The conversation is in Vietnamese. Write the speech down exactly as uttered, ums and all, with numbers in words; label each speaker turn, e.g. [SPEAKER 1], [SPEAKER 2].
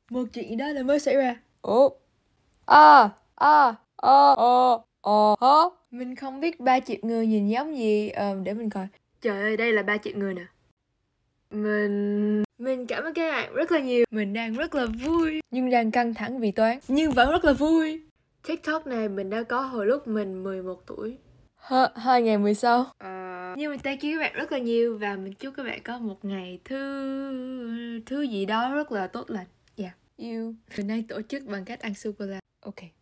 [SPEAKER 1] một chuyện đó là mới xảy ra.
[SPEAKER 2] Ủa? À, à, à, à, à, hả?
[SPEAKER 1] Mình không biết ba triệu người nhìn giống gì. Ờ, để mình coi. Trời ơi, đây là ba triệu người nè. Mình... Mình cảm ơn các bạn rất là nhiều. Mình đang rất là vui, nhưng đang căng thẳng vì toán, nhưng vẫn rất là vui. TikTok này mình đã có hồi lúc mình mười một tuổi.
[SPEAKER 2] H- hai ngày mười sau.
[SPEAKER 1] Ờ... Nhưng mình thank you các bạn rất là nhiều. Và mình chúc các bạn có một ngày thứ... Thứ gì đó rất là tốt lành. Yeah, you. Mình đang tổ chức bằng cách ăn sô-cô-la. Ok.